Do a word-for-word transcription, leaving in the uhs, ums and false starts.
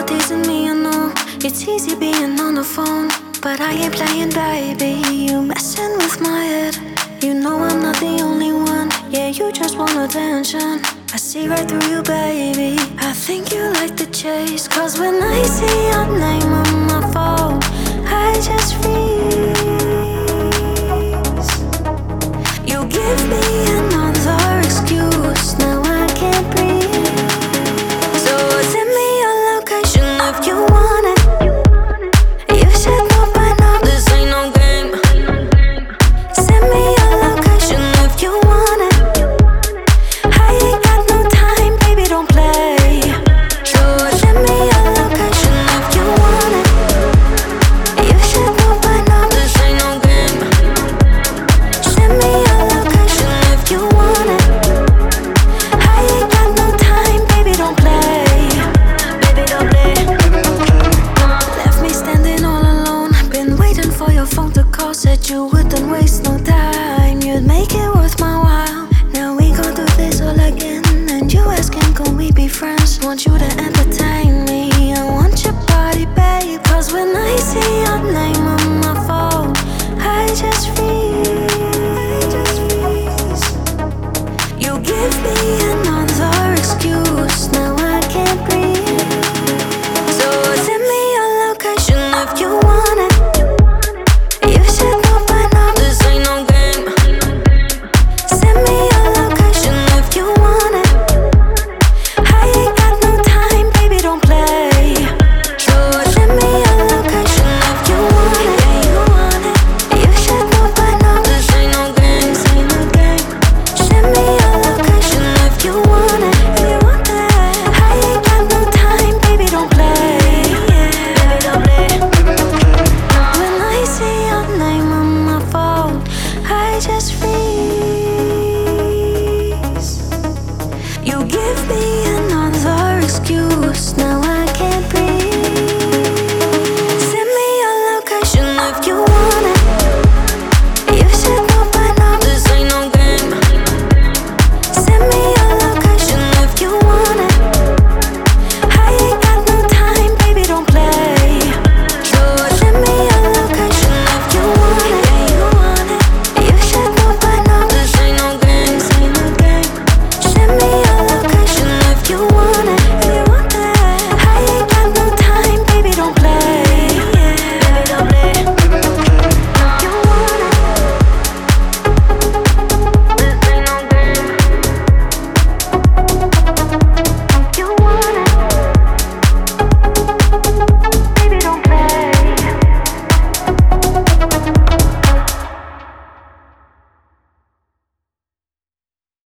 not teasing me, I know. It's easy being on the phone, but I ain't playing, baby. You messing with my head. You know I'm not the only one. Yeah, you just want attention. I see right through you, baby. I think you like the chase, cause when I see your name on my phone, I just freeze. You give me another excuse, now I can't breathe. So send me your location if you want it. You should know by now this ain't no game. Send me your location if you want it. I ain't got no time, baby, don't play. So send me your location if you want it. You should know by now this ain't no game. Send me your location if you want it. I ain't got no time, baby, don't play. Baby, don't play. Left me standing all alone. Been waiting for your phone to call. Said you wouldn't waste no time. You'd make it worth my while. Now we gon' do this all again. And you asking, can we be friends? Want you to entertain me. I want your body, babe. Cause when I see your name